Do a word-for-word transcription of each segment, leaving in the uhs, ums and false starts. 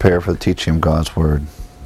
prepare for the teaching of God's Word.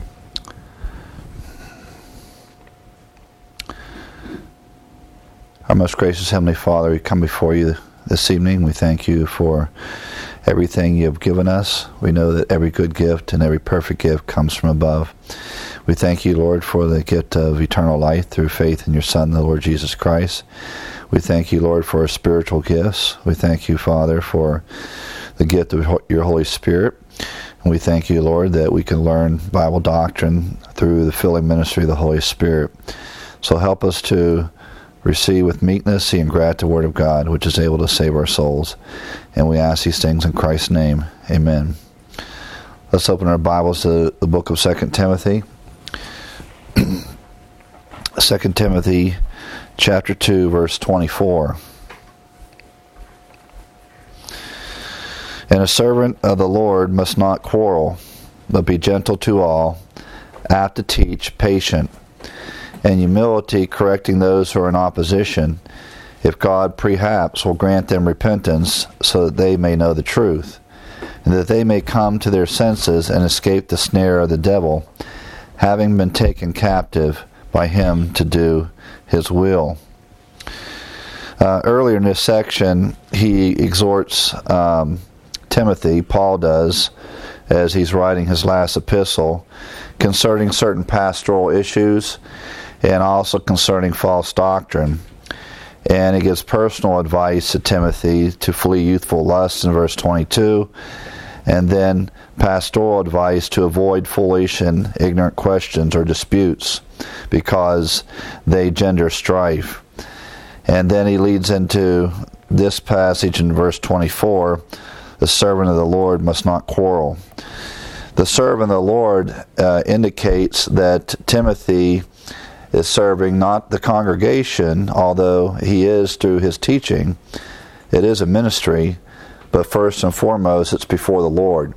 Our most gracious Heavenly Father, we come before you this evening. We thank you for everything you have given us. We know that every good gift and every perfect gift comes from above. We thank you, Lord, for the gift of eternal life through faith in your Son, the Lord Jesus Christ. We thank you, Lord, for our spiritual gifts. We thank you, Father, for the gift of your Holy Spirit. And we thank you, Lord, that we can learn Bible doctrine through the filling ministry of the Holy Spirit. So help us to receive with meekness the ingratitude Word of God, which is able to save our souls. And we ask these things in Christ's name. Amen. Let's open our Bibles to the book of Second Timothy. Second Timothy chapter two, verse twenty-four. And a servant of the Lord must not quarrel, but be gentle to all, apt to teach, patient, and humility, correcting those who are in opposition, if God perhaps will grant them repentance, so that they may know the truth, and that they may come to their senses and escape the snare of the devil, having been taken captive by him to do his will. Uh, earlier in this section, he exhorts um, Timothy, Paul does, as he's writing his last epistle, concerning certain pastoral issues and also concerning false doctrine. And he gives personal advice to Timothy to flee youthful lusts in verse twenty-two, and then pastoral advice to avoid foolish and ignorant questions or disputes because they gender strife. And then he leads into this passage in verse twenty-four, the servant of the Lord must not quarrel. The servant of the Lord uh, indicates that Timothy is serving not the congregation, although he is through his teaching. It is a ministry, but first and foremost, it's before the Lord.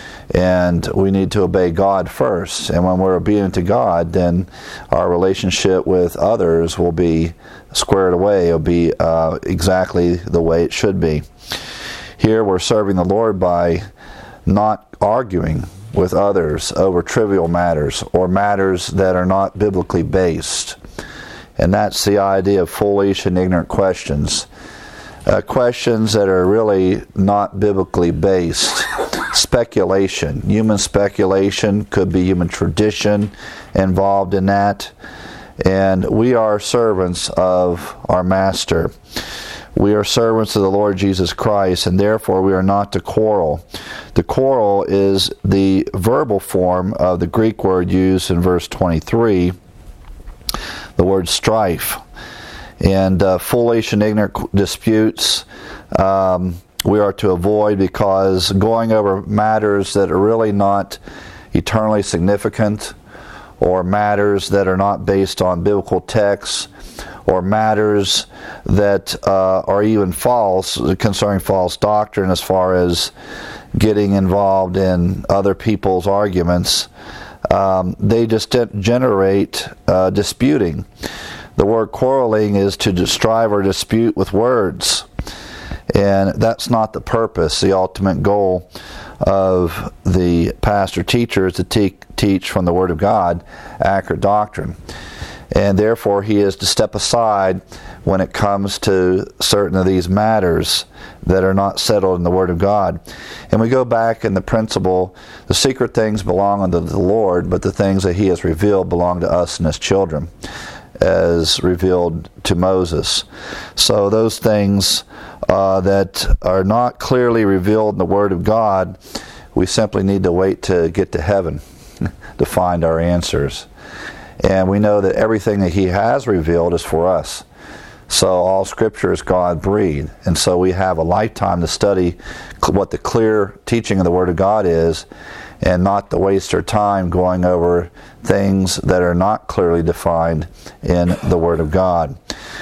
And we need to obey God first. And when we're obedient to God, then our relationship with others will be squared away. It'll be uh, exactly the way it should be. Here we're serving the Lord by not arguing with others over trivial matters or matters that are not biblically based. And that's the idea of foolish and ignorant questions. Uh, questions that are really not biblically based. Speculation. Human speculation, could be human tradition involved in that. And we are servants of our Master. We are servants of the Lord Jesus Christ, and therefore we are not to quarrel. The quarrel is the verbal form of the Greek word used in verse twenty-three, the word strife. And uh, foolish and ignorant disputes um, we are to avoid, because going over matters that are really not eternally significant, or matters that are not based on biblical texts, or matters that uh, are even false, concerning false doctrine as far as getting involved in other people's arguments, um, they just generate uh, disputing. The word quarreling is to strive or dispute with words. And that's not the purpose. The ultimate goal of the pastor-teacher is to te- teach from the Word of God accurate doctrine. And therefore he is to step aside when it comes to certain of these matters that are not settled in the Word of God. And we go back in the principle, the secret things belong unto the Lord, but the things that he has revealed belong to us and his children, as revealed to Moses. So those things uh, that are not clearly revealed in the Word of God, we simply need to wait to get to heaven to find our answers. And we know that everything that he has revealed is for us. So all Scripture is God-breathed. And so we have a lifetime to study what the clear teaching of the Word of God is, and not to waste our time going over things that are not clearly defined in the Word of God.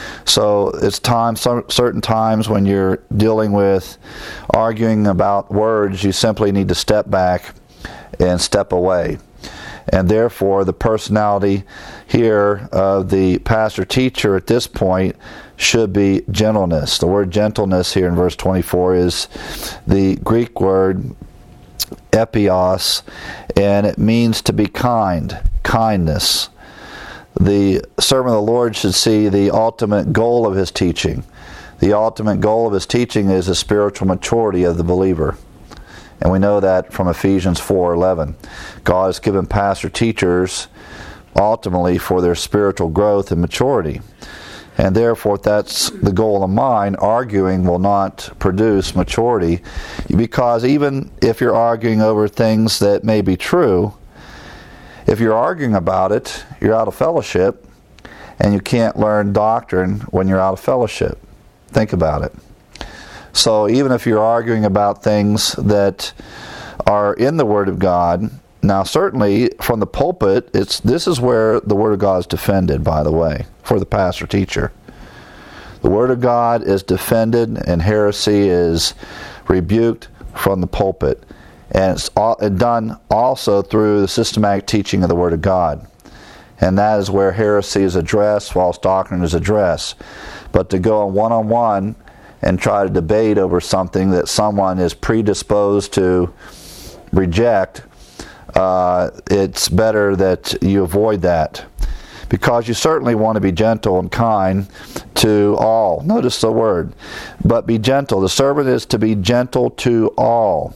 So it's time, certain times when you're dealing with arguing about words, you simply need to step back and step away. And therefore, the personality here of the pastor-teacher at this point should be gentleness. The word gentleness here in verse twenty-four is the Greek word epios, and it means to be kind, kindness. The servant of the Lord should see the ultimate goal of his teaching. The ultimate goal of his teaching is the spiritual maturity of the believer. And we know that from Ephesians four eleven. God has given pastor teachers ultimately for their spiritual growth and maturity. And therefore, if that's the goal of mine, arguing will not produce maturity, because even if you're arguing over things that may be true, if you're arguing about it, you're out of fellowship, and you can't learn doctrine when you're out of fellowship. Think about it. So even if you're arguing about things that are in the Word of God, now certainly from the pulpit, it's this is where the Word of God is defended, by the way, for the pastor teacher. The Word of God is defended and heresy is rebuked from the pulpit. And it's all, done also through the systematic teaching of the Word of God. And that is where heresy is addressed, false doctrine is addressed. But to go on one-on-one and try to debate over something that someone is predisposed to reject, uh, it's better that you avoid that. Because you certainly want to be gentle and kind to all. Notice the word. But be gentle. The servant is to be gentle to all.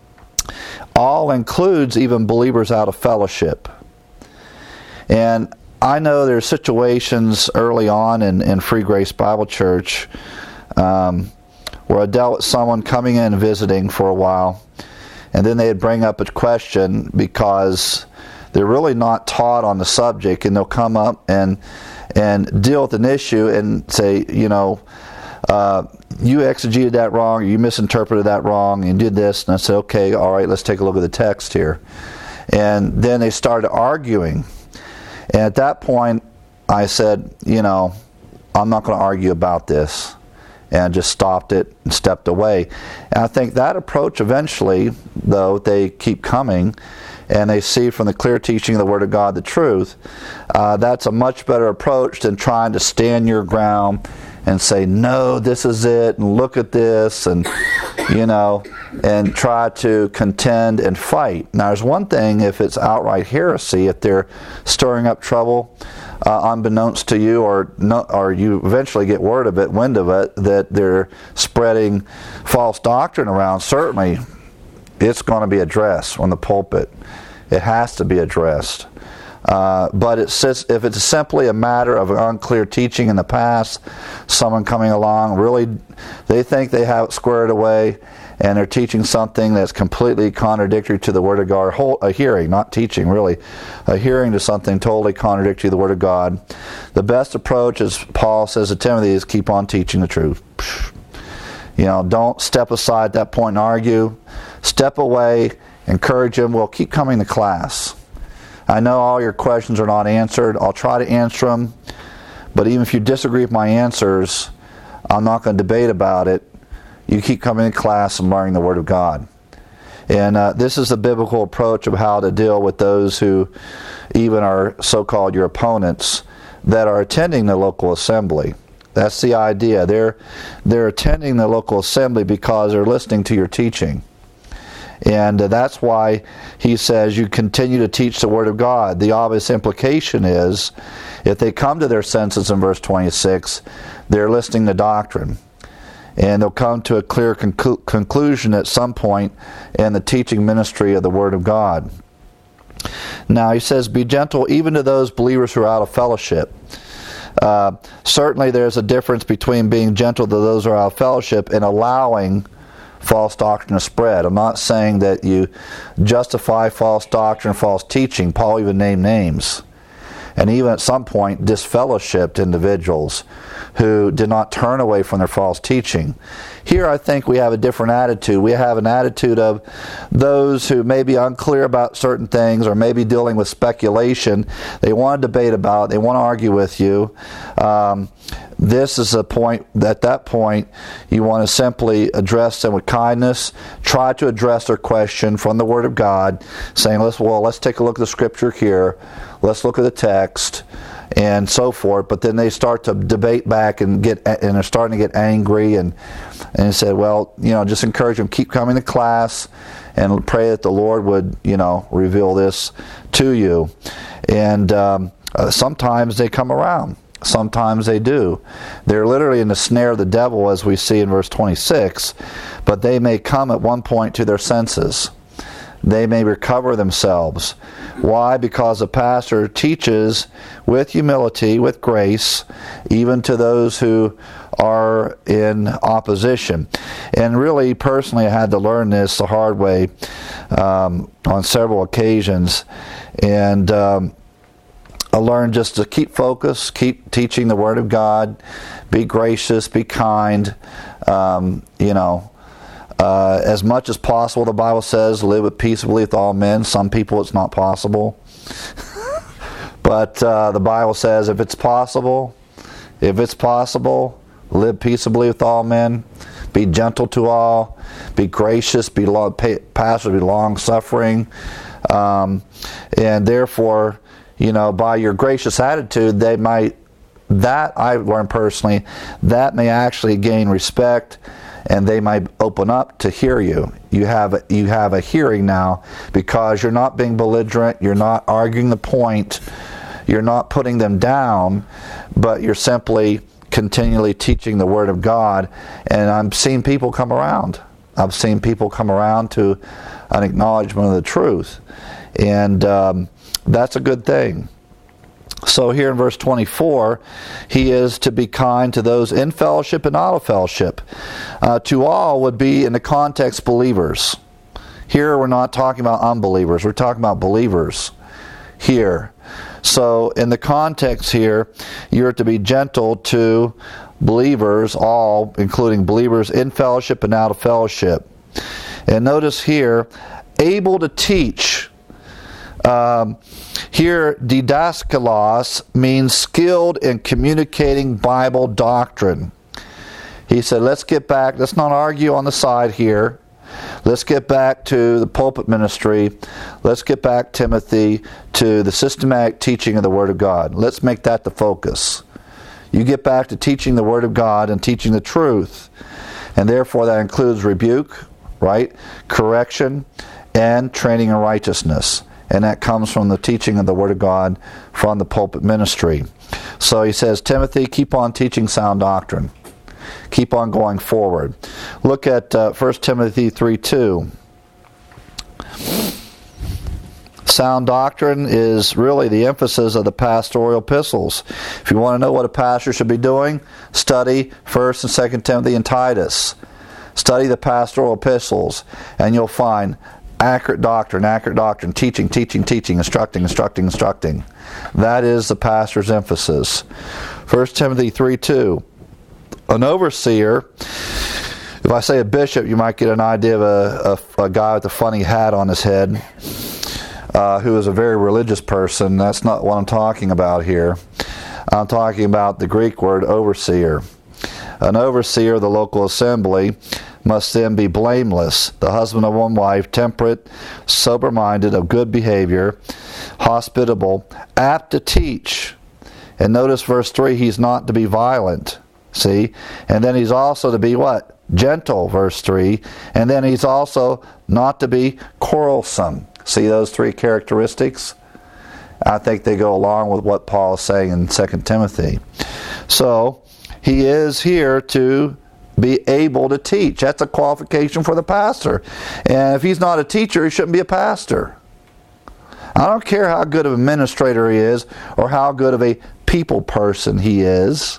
All includes even believers out of fellowship. And I know there's situations early on in, in Free Grace Bible Church um, where I dealt with someone coming in and visiting for a while, and then they'd bring up a question because they're really not taught on the subject, and they'll come up and and deal with an issue and say, you know, uh, you exegeted that wrong, or you misinterpreted that wrong, and did this. And I said, okay, all right, let's take a look at the text here. And then they started arguing. And at that point, I said, you know, I'm not going to argue about this. And I just stopped it and stepped away. And I think that approach eventually, though, they keep coming, and they see from the clear teaching of the Word of God the truth, uh, that's a much better approach than trying to stand your ground and say, no, this is it, and look at this, and, you know, and try to contend and fight. Now, there's one thing if it's outright heresy, if they're stirring up trouble, uh, unbeknownst to you, or no, or you eventually get word of it, wind of it, that they're spreading false doctrine around, certainly it's going to be addressed on the pulpit. It has to be addressed. Uh, but it's just, if it's simply a matter of unclear teaching in the past, someone coming along, really, they think they have it squared away, and they're teaching something that's completely contradictory to the Word of God, whole, a hearing, not teaching, really, a hearing to something totally contradictory to the Word of God. The best approach, as Paul says to Timothy, is keep on teaching the truth. You know, don't step aside at that point and argue. Step away, encourage them. Well, keep coming to class. I know all your questions are not answered. I'll try to answer them. But even if you disagree with my answers, I'm not going to debate about it. You keep coming to class and learning the Word of God. And uh, this is the biblical approach of how to deal with those who even are so-called your opponents that are attending the local assembly. That's the idea. They're, they're attending the local assembly because they're listening to your teaching. And uh, that's why he says you continue to teach the Word of God. The obvious implication is, if they come to their senses in verse twenty-six, they're listening to doctrine. And they'll come to a clear conclu- conclusion at some point in the teaching ministry of the Word of God. Now he says, be gentle even to those believers who are out of fellowship. Uh, certainly there's a difference between being gentle to those who are out of fellowship and allowing false doctrine to spread. I'm not saying that you justify false doctrine, false teaching. Paul even named names. And even at some point disfellowshipped individuals who did not turn away from their false teaching. Here I think we have a different attitude. We have an attitude of those who may be unclear about certain things, or maybe dealing with speculation. They want to debate about it. They want to argue with you. Um, this is a point, at that point, you want to simply address them with kindness. Try to address their question from the Word of God, saying, let's, well, let's take a look at the Scripture here. Let's look at the text. and so forth. But then they start to debate back and get and are starting to get angry, and and he said, well, you know, just encourage them, keep coming to class, and pray that the Lord would, you know, reveal this to you. And um, uh, sometimes they come around. Sometimes they do. They're literally in the snare of the devil, as we see in verse twenty-six, but they may come at one point to their senses. They may recover themselves. Why? Because the pastor teaches with humility, with grace, even to those who are in opposition. And really, personally, I had to learn this the hard way um, on several occasions. And um, I learned just to keep focused, keep teaching the Word of God, be gracious, be kind, um, you know, uh, as much as possible. The Bible says, live with peaceably with all men. Some people it's not possible. But uh, the Bible says if it's possible, if it's possible, live peaceably with all men, be gentle to all, be gracious, be long, passive, be long-suffering, um, and therefore, you know, by your gracious attitude, they might, that I've learned personally, that may actually gain respect, and they might open up to hear you. You have you have a hearing now, because you're not being belligerent, you're not arguing the point, you're not putting them down, but you're simply continually teaching the Word of God. And I'm seeing people come around. I've seen people come around to an acknowledgement of the truth. And um, that's a good thing. So here in verse twenty-four, he is to be kind to those in fellowship and out of fellowship. Uh, to all would be, in the context, believers. Here we're not talking about unbelievers. We're talking about believers here. So in the context here, you're to be gentle to believers, all, including believers in fellowship and out of fellowship. And notice here, able to teach. Um, here, didaskalos means skilled in communicating Bible doctrine. He said, let's get back, let's not argue on the side here. Let's get back to the pulpit ministry. Let's get back, Timothy, to the systematic teaching of the Word of God. Let's make that the focus. You get back to teaching the Word of God and teaching the truth. And therefore that includes rebuke, right? Correction, and training in righteousness. And that comes from the teaching of the Word of God from the pulpit ministry. So he says, Timothy, keep on teaching sound doctrine. Keep on going forward. Look at uh, First Timothy three two. Sound doctrine is really the emphasis of the pastoral epistles. If you want to know what a pastor should be doing, study First and Second Timothy and Titus. Study the pastoral epistles, and you'll find accurate doctrine, accurate doctrine, teaching, teaching, teaching, instructing, instructing, instructing. That is the pastor's emphasis. First Timothy three two. An overseer, if I say a bishop, you might get an idea of a, a, a guy with a funny hat on his head, uh, who is a very religious person. That's not what I'm talking about here. I'm talking about the Greek word overseer. An overseer of the local assembly must then be blameless, the husband of one wife, temperate, sober-minded, of good behavior, hospitable, apt to teach. And notice verse three, he's not to be violent. See? And then he's also to be what? Gentle, verse three. And then he's also not to be quarrelsome. See those three characteristics? I think they go along with what Paul is saying in Second Timothy. So, he is here to be able to teach. That's a qualification for the pastor. And if he's not a teacher, he shouldn't be a pastor. I don't care how good of an administrator he is or how good of a people person he is.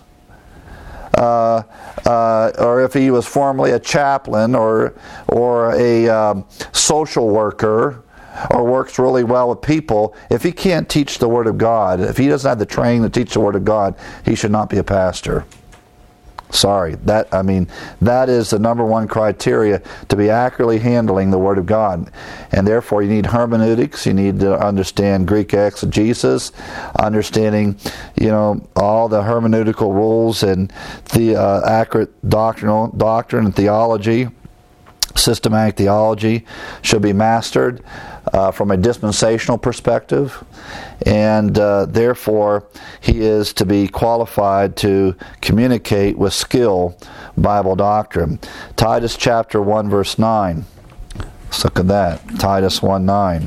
Uh, uh, or if he was formerly a chaplain or or a um, social worker or works really well with people, if he can't teach the Word of God, if he doesn't have the training to teach the Word of God, he should not be a pastor. Sorry, that I mean that is the number one criteria to be accurately handling the Word of God, and therefore you need hermeneutics. You need to understand Greek exegesis, understanding, you know, all the hermeneutical rules and the uh, accurate doctrinal doctrine and theology. Systematic theology should be mastered. uh, from a dispensational perspective, and uh, therefore he is to be qualified to communicate with skill Bible doctrine. Titus chapter one verse nine. Let's look at that. Titus one nine.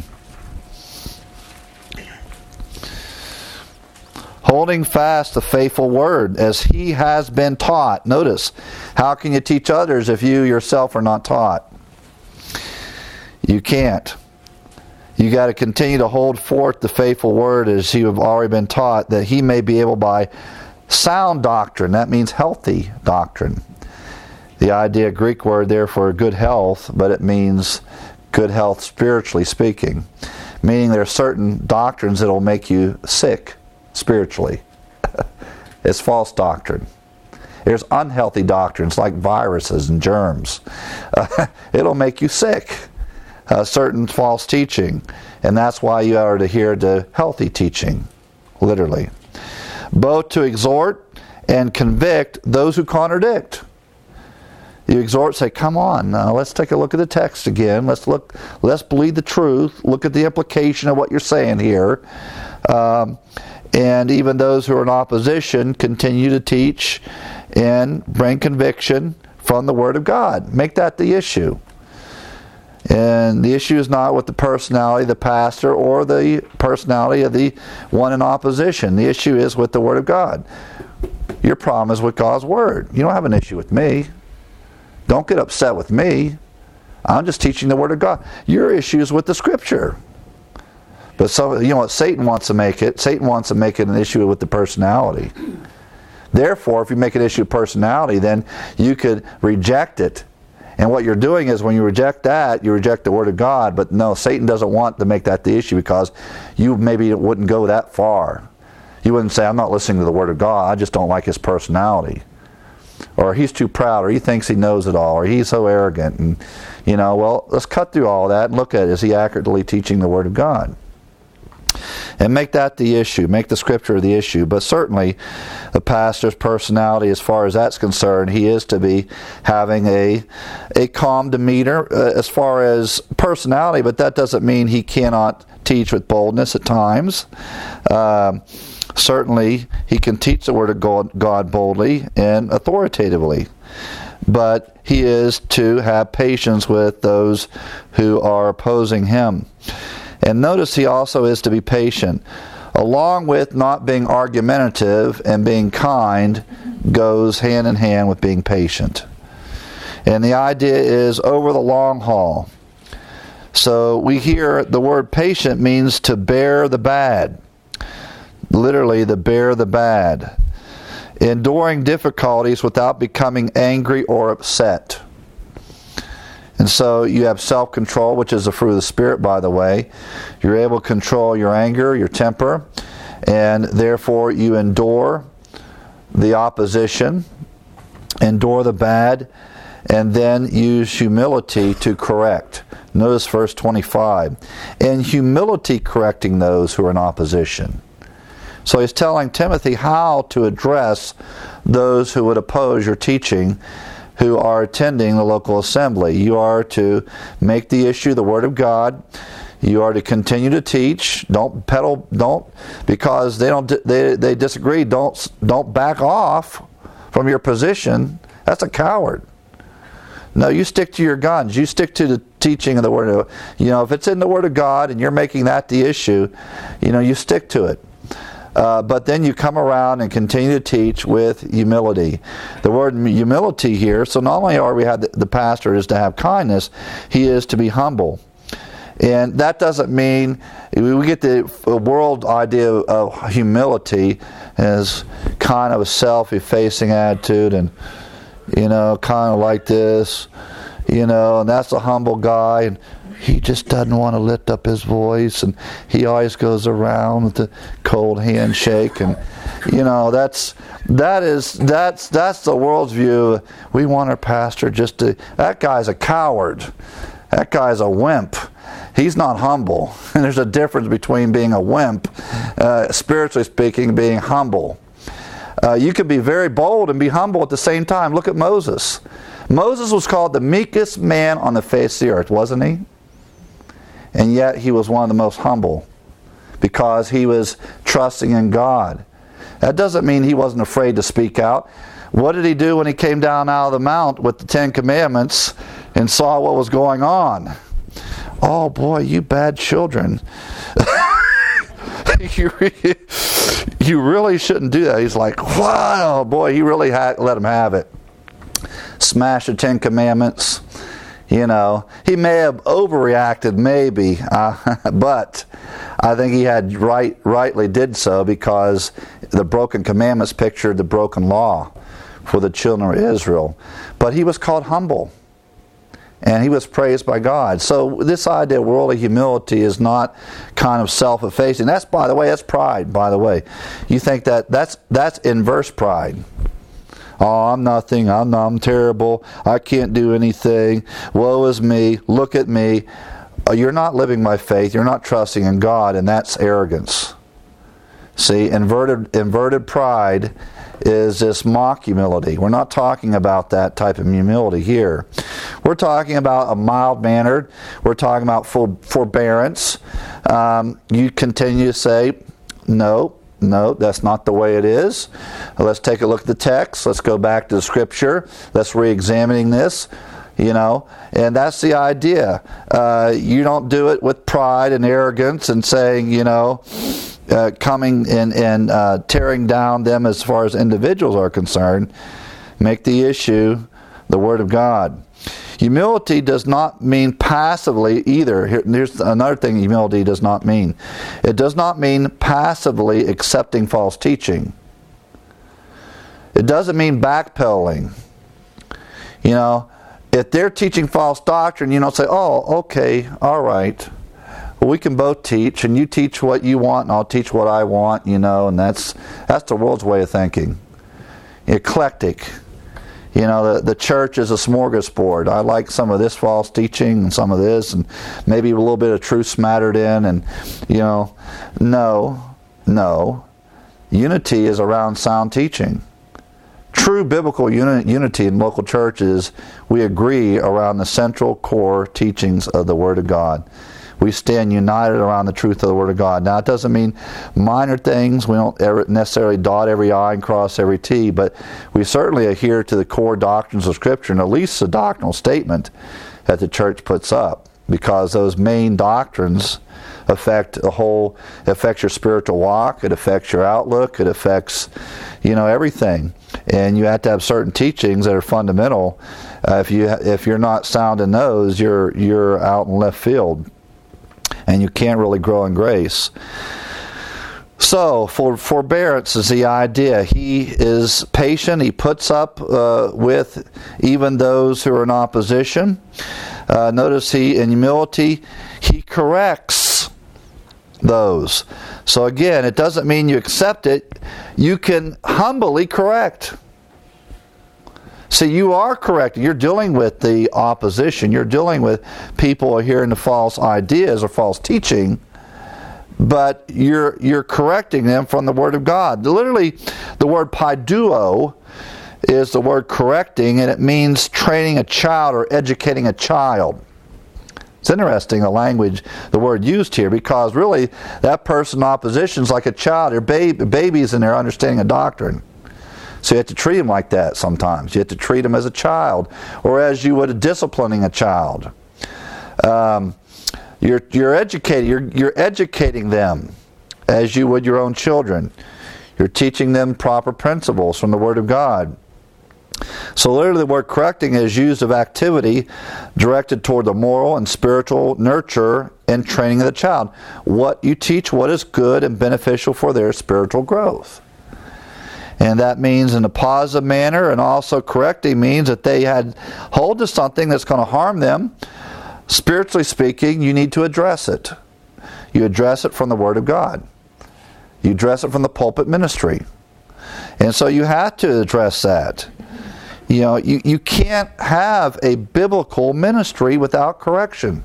Holding fast the faithful word as he has been taught. Notice, how can you teach others if you yourself are not taught? You can't. You got to continue to hold forth the faithful word as you have already been taught, that he may be able by sound doctrine, that means healthy doctrine. The idea, Greek word there for good health, but it means good health spiritually speaking. Meaning there are certain doctrines that will make you sick spiritually. It's false doctrine. There's unhealthy doctrines like viruses and germs. Uh, it'll make you sick. Uh, certain false teaching. And that's why you are to adhere to healthy teaching, literally. Both to exhort and convict those who contradict. You exhort, say, come on, now let's take a look at the text again. Let's look, let's believe the truth. Look at the implication of what you're saying here. Um, and even those who are in opposition continue to teach and bring conviction from the Word of God. Make that the issue. And the issue is not with the personality of the pastor or the personality of the one in opposition. The issue is with the Word of God. Your problem is with God's Word. You don't have an issue with me. Don't get upset with me. I'm just teaching the Word of God. Your issue is with the Scripture. But so, you know what Satan wants to make it? Satan wants to make it an issue with the personality. Therefore, if you make an issue of personality, then you could reject it. And what you're doing is when you reject that, you reject the Word of God. But no, Satan doesn't want to make that the issue because you maybe wouldn't go that far. You wouldn't say, I'm not listening to the Word of God, I just don't like his personality. Or he's too proud, or he thinks he knows it all, or he's so arrogant. And, you know, well, let's cut through all that and look at, is he accurately teaching the Word of God? And make that the issue. Make the Scripture the issue. But certainly, the pastor's personality, as far as that's concerned, he is to be having a a calm demeanor uh, as far as personality, but that doesn't mean he cannot teach with boldness at times. Um, certainly, he can teach the Word of God, God boldly and authoritatively. But he is to have patience with those who are opposing him. And notice he also is to be patient. Along with not being argumentative and being kind goes hand in hand with being patient. And the idea is over the long haul. So we hear the word patient means to bear the bad. Literally, to bear the bad. Enduring difficulties without becoming angry or upset. And so you have self-control, which is the fruit of the Spirit, by the way. You're able to control your anger, your temper, and therefore you endure the opposition, endure the bad, and then use humility to correct. Notice verse twenty-five. In humility correcting those who are in opposition. So he's telling Timothy how to address those who would oppose your teaching, who are attending the local assembly. You are to make the issue the Word of God. You are to continue to teach. Don't peddle. Don't because they don't. They they disagree. Don't don't back off from your position. That's a coward. No, you stick to your guns. You stick to the teaching of the Word of. You know, if it's in the Word of God and you're making that the issue, you know, you stick to it. Uh, but then you come around and continue to teach with humility. The word humility here, so not only are we have the, the pastor is to have kindness, he is to be humble. And that doesn't mean, we get the world idea of humility as kind of a self-effacing attitude and, you know, kind of like this, you know, and that's a humble guy, and he just doesn't want to lift up his voice, and he always goes around with the cold handshake, and you know that's that is that's that's the world's view. We want our pastor just to. That guy's a coward. That guy's a wimp. He's not humble, and there's a difference between being a wimp, uh, spiritually speaking, being humble. Uh, you could be very bold and be humble at the same time. Look at Moses. Moses was called the meekest man on the face of the earth, wasn't he? and yet he was one of the most humble because he was trusting in God. That doesn't mean he wasn't afraid to speak out. What did he do when he came down out of the mount with the Ten Commandments and saw what was going on? Oh boy, you bad children. you, re- you really shouldn't do that. He's like, wow, boy, he really had, let him have it. Smash the Ten Commandments. You know, he may have overreacted, maybe, uh, but I think he had right, rightly did so because the broken commandments pictured the broken law for the children of Israel. But he was called humble, and he was praised by God. So this idea of worldly humility is not kind of self-effacing. That's, by the way, that's pride, by the way. You think that that's that's inverse pride. Oh, I'm nothing. I'm, I'm terrible. I can't do anything. Woe is me. Look at me. You're not living by faith. You're not trusting in God, and that's arrogance. See, inverted inverted pride is this mock humility. We're not talking about that type of humility here. We're talking about a mild-mannered. We're talking about for, forbearance. Um, you continue to say, no, no, that's not the way it is. Let's take a look at the text. Let's go back to the Scripture. Let's re-examining this. You know, and that's the idea. Uh, you don't do it with pride and arrogance and saying, you know, uh, coming and, and uh, tearing down them as far as individuals are concerned. Make the issue the Word of God. Humility does not mean passively either. Here, here's another thing humility does not mean. It does not mean passively accepting false teaching. It doesn't mean backpedaling. You know, if they're teaching false doctrine, you don't say, oh, okay, all right. Well, we can both teach, and you teach what you want, and I'll teach what I want, you know, and that's that's the world's way of thinking. Eclectic. You know, the, the church is a smorgasbord. I like some of this false teaching and some of this, and maybe a little bit of truth smattered in, and, you know, no, no. Unity is around sound teaching. True biblical uni- unity in local churches, we agree around the central core teachings of the Word of God. We stand united around the truth of the Word of God. Now, it doesn't mean minor things. We don't ever necessarily dot every I and cross every T, but we certainly adhere to the core doctrines of Scripture, and at least the doctrinal statement that the church puts up, because those main doctrines affect the whole, affects your spiritual walk, it affects your outlook, it affects, you know, everything. And you have to have certain teachings that are fundamental. Uh, if you if you're not sound in those, you're you're out in left field, and you can't really grow in grace. So, for forbearance is the idea. He is patient. He puts up uh, with even those who are in opposition. Uh, notice he, in humility, he corrects those. So again, it doesn't mean you accept it. You can humbly correct. See, you are correcting. You're dealing with the opposition. You're dealing with people who are hearing the false ideas or false teaching, but you're you're correcting them from the Word of God. Literally, the word paiduo is the word correcting, and it means training a child or educating a child. It's interesting, the language, the word used here, because really that person in opposition is like a child. They're baby, babies in their understanding of doctrine. So you have to treat them like that sometimes. You have to treat them as a child, or as you would disciplining a child. Um, you're you're educating. You're you're educating them as you would your own children. You're teaching them proper principles from the Word of God. So literally the word correcting is used of activity directed toward the moral and spiritual nurture and training of the child. What you teach, what is good and beneficial for their spiritual growth. And that means in a positive manner, and also correcting means that they had hold to something that's going to harm them. Spiritually speaking, you need to address it. You address it from the Word of God. You address it from the pulpit ministry. And so you have to address that. You know, you, you can't have a biblical ministry without correction.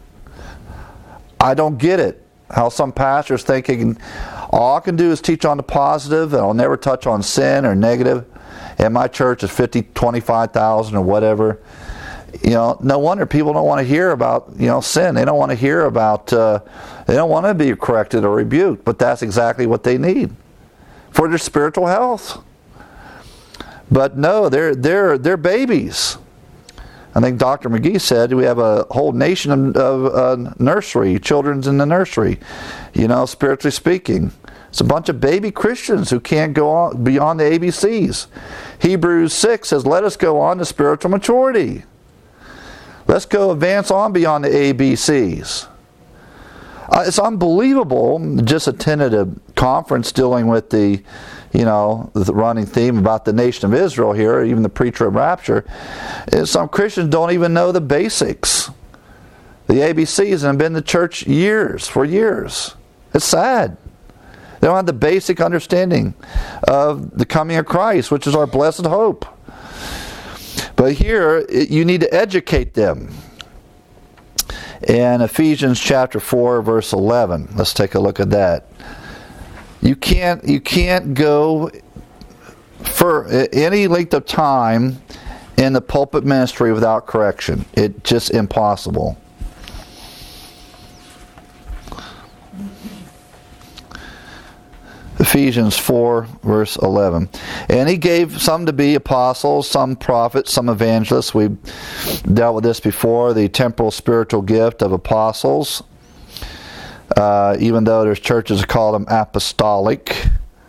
I don't get it. How some pastors thinking, all I can do is teach on the positive and I'll never touch on sin or negative. And my church is fifty, twenty-five thousand or whatever. You know, no wonder people don't want to hear about, you know, sin. They don't want to hear about, uh, they don't want to be corrected or rebuked, but that's exactly what they need for their spiritual health. But no, they're they're they're babies. I think Doctor McGee said we have a whole nation of, of uh, nursery, children's in the nursery, you know, spiritually speaking. It's a bunch of baby Christians who can't go on beyond the A B Cs. Hebrews six says, let us go on to spiritual maturity. Let's go advance on beyond the A B Cs. Uh, it's unbelievable. Just attended a conference dealing with the, you know, the running theme about the nation of Israel here, even the pre-trib rapture. Is some Christians don't even know the basics. The A B Cs have been in the church years, for years. It's sad. They don't have the basic understanding of the coming of Christ, which is our blessed hope. But here, it, you need to educate them. In Ephesians chapter four, verse eleven, let's take a look at that. You can't, you can't go for any length of time in the pulpit ministry without correction. It's just impossible. Ephesians four, verse eleven. And he gave some to be apostles, some prophets, some evangelists. We've dealt with this before, the temporal spiritual gift of apostles. Uh, even though there's churches that call them apostolic.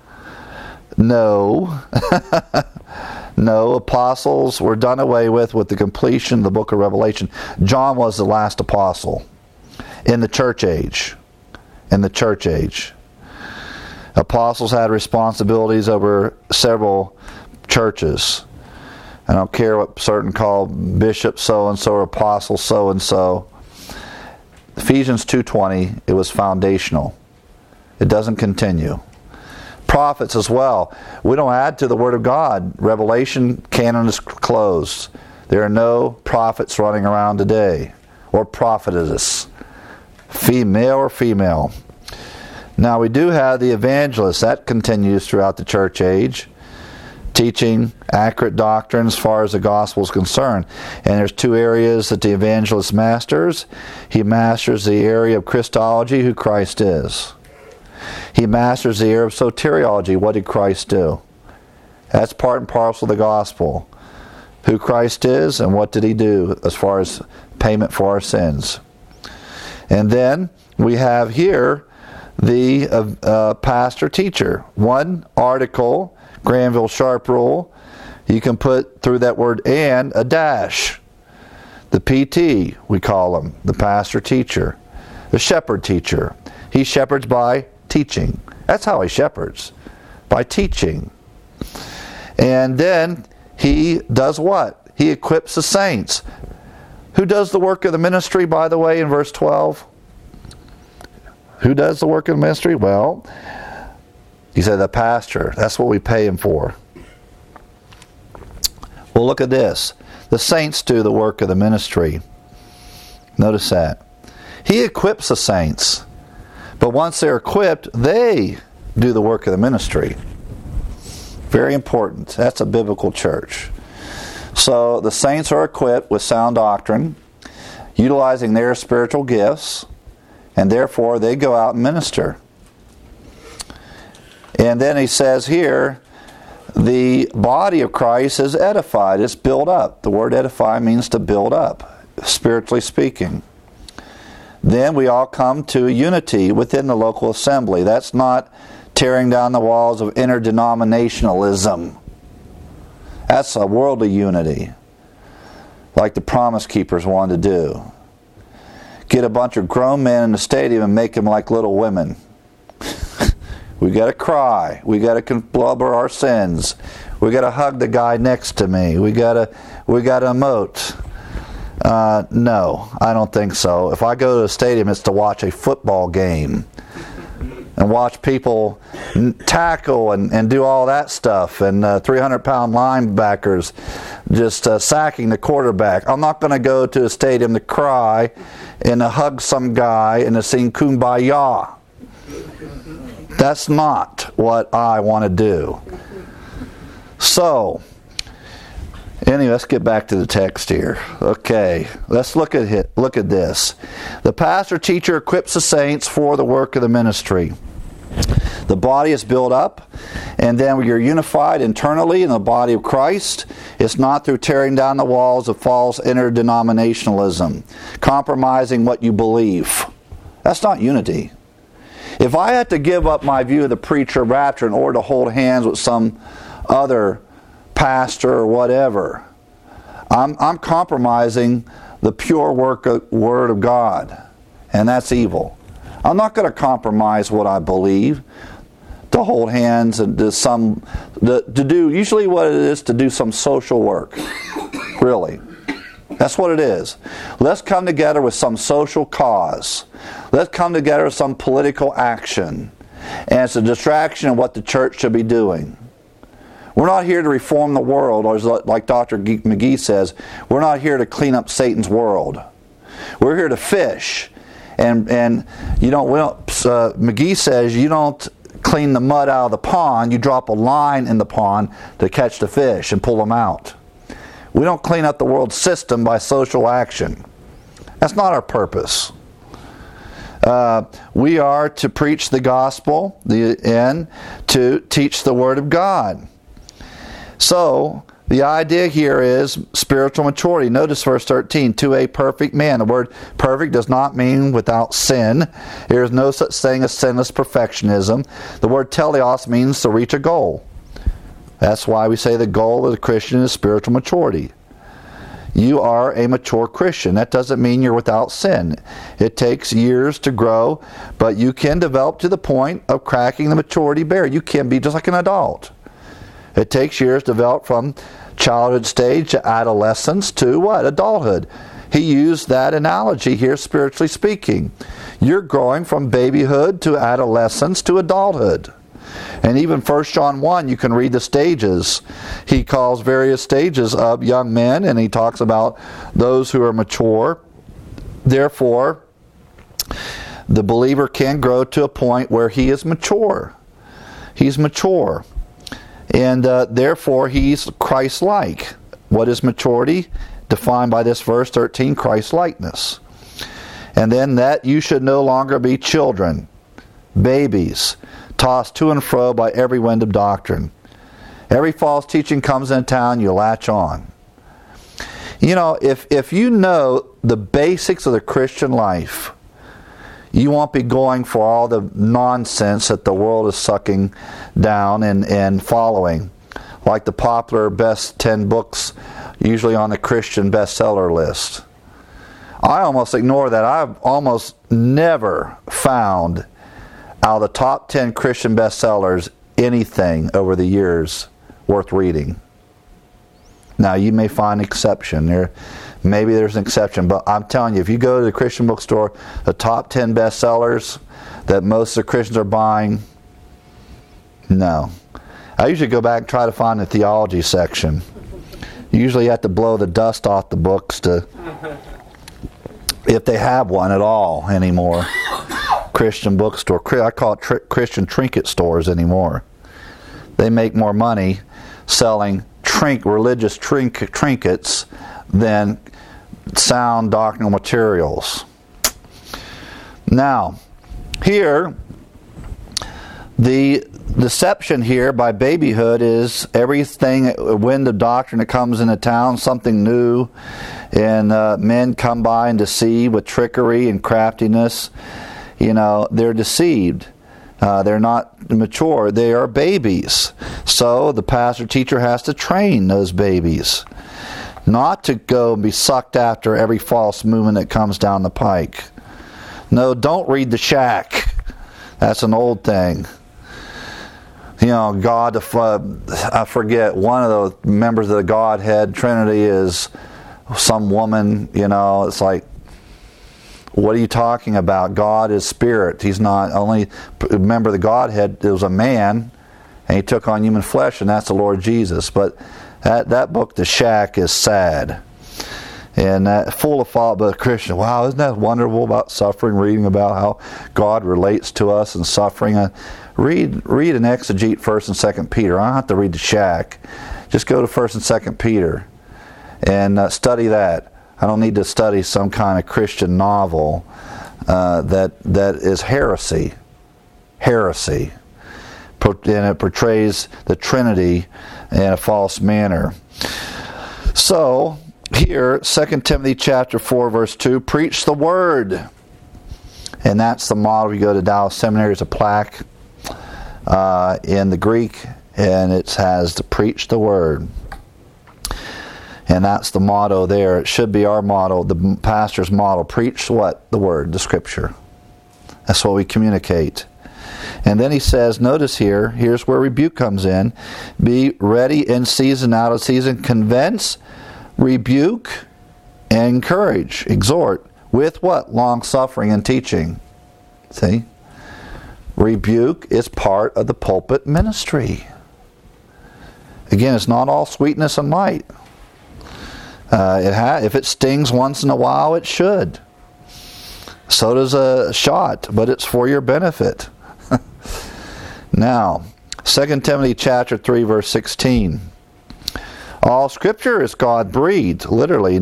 No. No, apostles were done away with with the completion of the book of Revelation. John was the last apostle in the church age. In the church age. Apostles had responsibilities over several churches. I don't care what certain call bishop so-and-so or apostle so-and-so. Ephesians two twenty, it was foundational. It doesn't continue. Prophets as well. We don't add to the Word of God. Revelation canon is closed. There are no prophets running around today. Or prophetess. Female or female. Now we do have the evangelists. That continues throughout the church age. Teaching accurate doctrine as far as the gospel is concerned. And there's two areas that the evangelist masters. He masters the area of Christology, who Christ is. He masters the area of soteriology, what did Christ do? That's part and parcel of the gospel. Who Christ is and what did he do as far as payment for our sins. And then we have here the uh, uh, pastor-teacher. One article, Granville Sharp rule, you can put through that word and a dash. The P T, we call him, the pastor-teacher. The shepherd-teacher. He shepherds by teaching. That's how he shepherds. By teaching. And then he does what? He equips the saints. Who does the work of the ministry, by the way, in verse twelve? Who does the work of the ministry? Well, he said the pastor. That's what we pay him for. Well, look at this. The saints do the work of the ministry. Notice that. He equips the saints. But once they're equipped, they do the work of the ministry. Very important. That's a biblical church. So the saints are equipped with sound doctrine, utilizing their spiritual gifts, and therefore they go out and minister. And then he says here, the body of Christ is edified. It's built up. The word edify means to build up, spiritually speaking. Then we all come to unity within the local assembly. That's not tearing down the walls of interdenominationalism. That's a worldly unity, like the Promise Keepers wanted to do. Get a bunch of grown men in the stadium and make them like little women. We got to cry. We got to blubber our sins. We got to hug the guy next to me. We got to we got to emote. Uh, no, I don't think so. If I go to a stadium, it's to watch a football game and watch people tackle and, and do all that stuff, and uh, three hundred pound linebackers just uh, sacking the quarterback. I'm not going to go to a stadium to cry and to hug some guy and to sing Kumbaya. That's not what I want to do. So, Anyway, let's get back to the text here. Okay, let's look at it. Look at this. The pastor teacher equips the saints for the work of the ministry. The body is built up, and then you're unified internally in the body of Christ. It's not through tearing down the walls of false interdenominationalism, compromising what you believe. That's not unity. If I had to give up my view of the preacher rapture in order to hold hands with some other pastor or whatever, I'm, I'm compromising the pure work of, Word of God, and that's evil. I'm not going to compromise what I believe to hold hands and to some to, to do usually what it is to do some social work. Really, that's what it is. Let's come together with some social cause. Let's come together with some political action, and it's a distraction of what the church should be doing. We're not here to reform the world, or like Doctor McGee says, we're not here to clean up Satan's world. We're here to fish. And and you don't, we don't uh, McGee says you don't clean the mud out of the pond, you drop a line in the pond to catch the fish and pull them out. We don't clean up the world system by social action. That's not our purpose. Uh, we are to preach the gospel the, and to teach the Word of God. So, the idea here is spiritual maturity. Notice verse thirteen, to a perfect man. The word perfect does not mean without sin. There is no such thing as sinless perfectionism. The word teleos means to reach a goal. That's why we say the goal of the Christian is spiritual maturity. You are a mature Christian. That doesn't mean you're without sin. It takes years to grow, but you can develop to the point of cracking the maturity barrier. You can be just like an adult. It takes years to develop from childhood stage to adolescence to what? Adulthood. He used that analogy here, spiritually speaking. You're growing from babyhood to adolescence to adulthood. And even First John one, you can read the stages. He calls various stages of young men, and he talks about those who are mature. Therefore, the believer can grow to a point where he is mature. He's mature. And uh, therefore, he's Christ-like. What is maturity? Defined by this verse thirteen, Christ-likeness. And then that you should no longer be children, babies, tossed to and fro by every wind of doctrine. Every false teaching comes in town, you latch on. You know, if, if you know the basics of the Christian life, you won't be going for all the nonsense that the world is sucking down and, and following. Like the popular best ten books, usually on the Christian bestseller list. I almost ignore that. I've almost never found out of the top ten Christian bestsellers anything over the years worth reading. Now, you may find an exception. There, maybe there's an exception, but I'm telling you, if you go to the Christian bookstore, the top ten bestsellers that most of the Christians are buying, no. I usually go back and try to find the theology section. You usually have to blow the dust off the books to, if they have one at all anymore. Christian bookstore. I call it tr- Christian trinket stores anymore. They make more money selling trink, religious trink, trinkets than sound doctrinal materials. Now, here, the deception here by babyhood is everything, a wind of doctrine that comes into town, something new, and uh, men come by and deceive with trickery and craftiness. You know, they're deceived. Uh, they're not mature. They are babies. So the pastor teacher has to train those babies not to go and be sucked after every false movement that comes down the pike. No, don't read the shack. That's an old thing. You know, God, uh, I forget, one of the members of the Godhead Trinity is some woman, you know, it's like, what are you talking about? God is spirit. He's not only, remember the Godhead, it was a man, and he took on human flesh, and that's the Lord Jesus. But that, that book, The Shack, is sad. And uh, full of fault by the Christian. Wow, isn't that wonderful about suffering, reading about how God relates to us and suffering? Uh, read read and exegete First and Second Peter. I don't have to read The Shack. Just go to First and Second Peter. and uh, study that. I don't need to study some kind of Christian novel uh, that that is heresy. Heresy. And it portrays the Trinity in a false manner. So, here, Second Timothy chapter four, verse two, preach the word. And that's the model. You go to Dallas Seminary, there's a plaque uh, in the Greek, and it has to preach the word. And that's the motto there. It should be our motto, the pastor's motto. Preach what? The word, the scripture. That's what we communicate. And then he says, notice here, here's where rebuke comes in. Be ready in season, out of season. Convince, rebuke, and encourage, exhort. With what? Long suffering and teaching. See? Rebuke is part of the pulpit ministry. Again, it's not all sweetness and light. Uh, it ha- if it stings once in a while, it should. So does a shot, but it's for your benefit. Now, Second Timothy chapter three, verse sixteen. All Scripture is God-breathed, literally,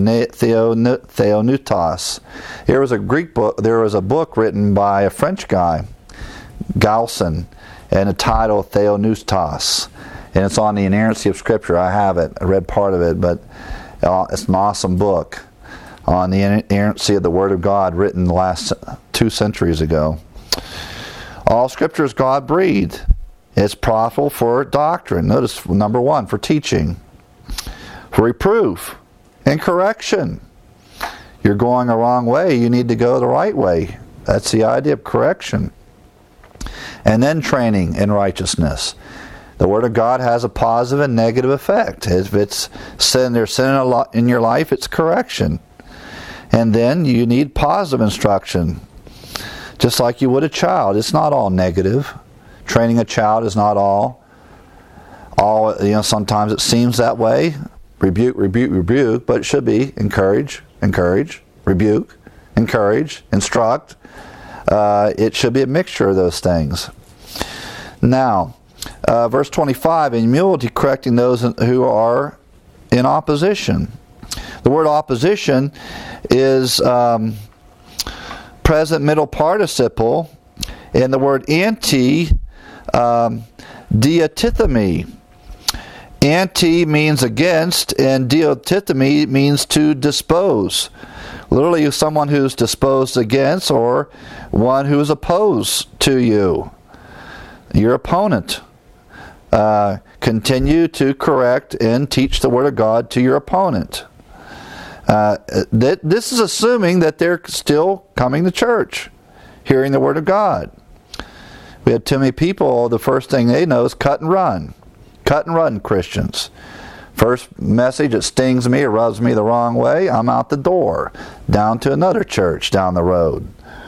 theoneutos. There was a Greek book. There was a book written by a French guy, Galson, and the title Theoneutos, and it's on the inerrancy of Scripture. I have it. I read part of it, but uh, it's an awesome book on the inerrancy of the Word of God, written the last two centuries ago. All Scripture is God-breathed. It's profitable for doctrine. Notice number one, for teaching, for reproof, and correction. You're going the wrong way. You need to go the right way. That's the idea of correction. And then training in righteousness. The Word of God has a positive and negative effect. If it's sin, there's sin in your life, it's correction. And then you need positive instruction. Just like you would a child. It's not all negative. Training a child is not all. All, you know, sometimes it seems that way. Rebuke, rebuke, rebuke, but it should be encourage, encourage, rebuke, encourage, instruct. Uh, it should be a mixture of those things. Now, uh, verse twenty-five, in humility correcting those who are in opposition. The word opposition is um, present middle participle, and the word anti, um, diatithemi. Anti means against, and diatithemi means to dispose. Literally, someone who's disposed against, or one who is opposed to you. Your opponent. Uh, continue to correct and teach the Word of God to your opponent. Uh, th- this is assuming that they're still coming to church, hearing the Word of God. We had too many people, the first thing they know is cut and run. Cut and run Christians. First message, it stings me, it rubs me the wrong way, I'm out the door, down to another church down the road.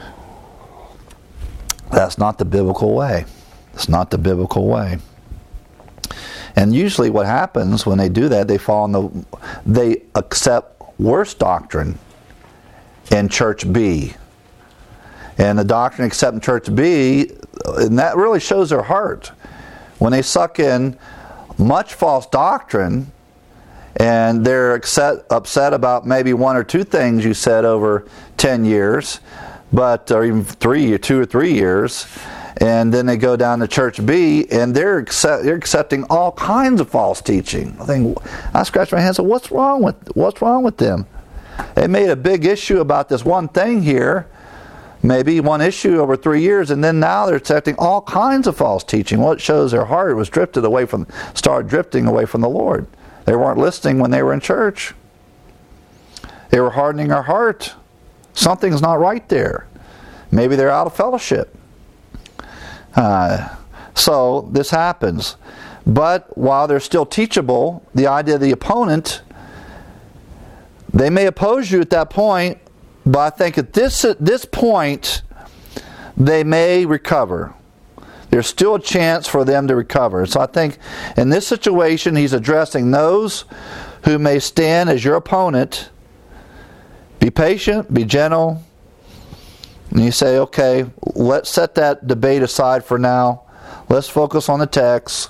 That's not the biblical way. It's not the biblical way. And usually what happens when they do that, they fall in the, they accept worse doctrine in church B. And the doctrine accepted in church B, and that really shows their heart. When they suck in much false doctrine, and they're upset, upset about maybe one or two things you said over ten years, but or even three, two or three years, and then they go down to church B, and they're accept, they're accepting all kinds of false teaching. I think I scratch my head and say, "What's wrong with what's wrong with them?" They made a big issue about this one thing here, maybe one issue over three years, and then now they're accepting all kinds of false teaching. Well, it shows their heart was drifted away from, started drifting away from the Lord. They weren't listening when they were in church. They were hardening their heart. Something's not right there. Maybe they're out of fellowship. Uh, so this happens. But while they're still teachable, the idea of the opponent, they may oppose you at that point, but I think at this at this point, they may recover. There's still a chance for them to recover. So I think in this situation, he's addressing those who may stand as your opponent. Be patient, be gentle. And you say, okay, let's set that debate aside for now. Let's focus on the text.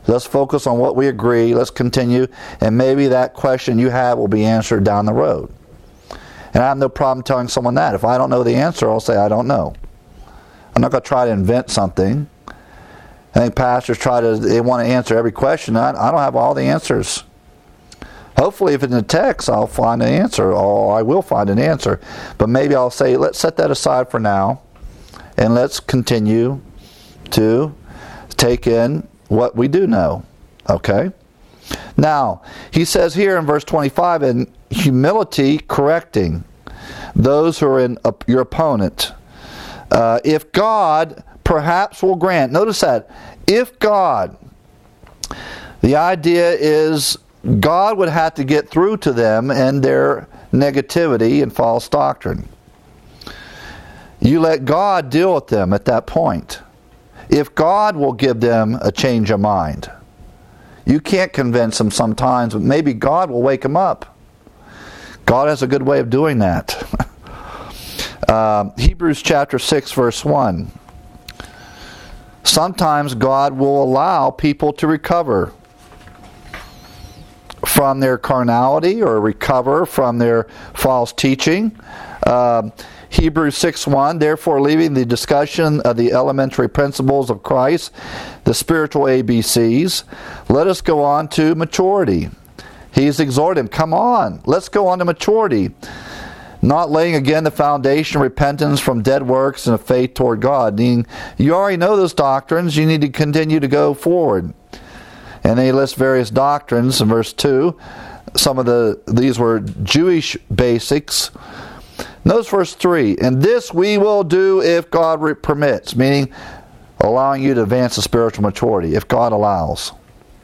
Let's focus on what we agree. Let's continue. And maybe that question you have will be answered down the road. And I have no problem telling someone that. If I don't know the answer, I'll say I don't know. I'm not going to try to invent something. I think pastors try to, they want to answer every question. I, I don't have all the answers. Hopefully if it's in the text, I'll find an answer, or I will find an answer. But maybe I'll say, let's set that aside for now, and let's continue to take in what we do know. Okay? Now, he says here in verse twenty-five, in humility correcting those who are in uh, your opponent. Uh, if God perhaps will grant, notice that, if God, the idea is God would have to get through to them and their negativity and false doctrine. You let God deal with them at that point. If God will give them a change of mind. You can't convince them sometimes, but maybe God will wake them up. God has a good way of doing that. uh, Hebrews chapter six verse one. Sometimes God will allow people to recover from their carnality or recover from their false teaching. Uh, Hebrews six one, therefore leaving the discussion of the elementary principles of Christ, the spiritual A B Cs, let us go on to maturity. He's exhorting, come on, let's go on to maturity. Not laying again the foundation of repentance from dead works and of faith toward God. Meaning, you already know those doctrines, you need to continue to go forward. And then he lists various doctrines in verse two. Some of the these were Jewish basics. Notice verse three. And this we will do if God permits. Meaning, allowing you to advance to spiritual maturity, if God allows.